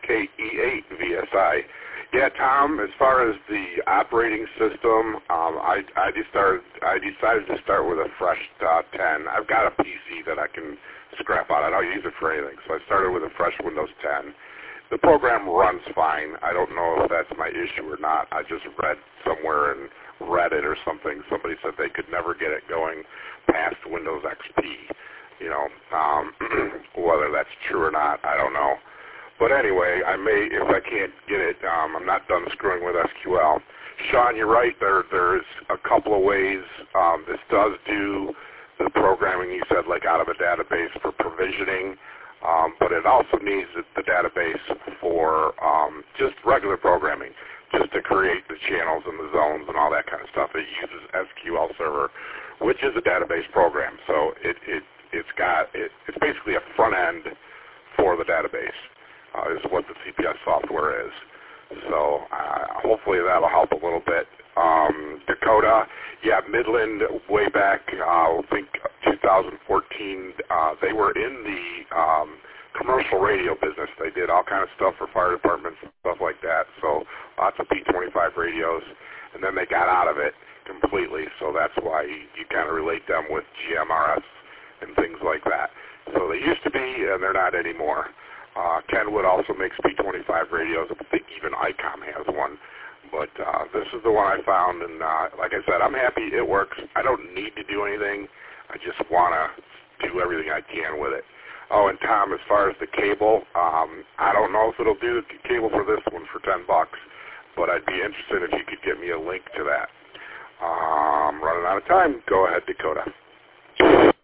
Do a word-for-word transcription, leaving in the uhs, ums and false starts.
K E eight V S I. Yeah, Tom, as far as the operating system, um, I, I, just started, I decided to start with a fresh uh, ten. I've got a P C that I can scrap out. I don't use it for anything, so I started with a fresh Windows ten. The program runs fine. I don't know if that's my issue or not. I just read somewhere in Reddit or something, somebody said they could never get it going past Windows X P. You know, um, whether that's true or not, I don't know. But anyway, I may, if I can't get it, um, I'm not done screwing with S Q L. Sean, you're right. There, there's a couple of ways. Um, this does do the programming you said, like out of a database for provisioning, um, but it also needs the database for um, just regular programming, just to create the channels and the zones and all that kind of stuff. It uses S Q L Server, which is a database program. So it, it, it's got, it, it's basically a front end for the database, uh, is what the C P S software is. So uh, hopefully that'll help a little bit. Um, Dakota, yeah, Midland way back, uh, I think two thousand fourteen, uh, they were in the um, commercial radio business. They did all kind of stuff for fire departments and stuff like that, so lots of P twenty-five radios, and then they got out of it completely, so that's why you, you kind of relate them with G M R S and things like that. So they used to be, and they're not anymore. Uh, Kenwood also makes P twenty-five radios. I think even ICOM has one. But uh, this is the one I found, and uh, like I said, I'm happy it works. I don't need to do anything. I just want to do everything I can with it. Oh, and Tom, as far as the cable, um, I don't know if it'll do the cable for this one for ten bucks, but I'd be interested if you could get me a link to that. Um, running out of time. Go ahead, Dakota.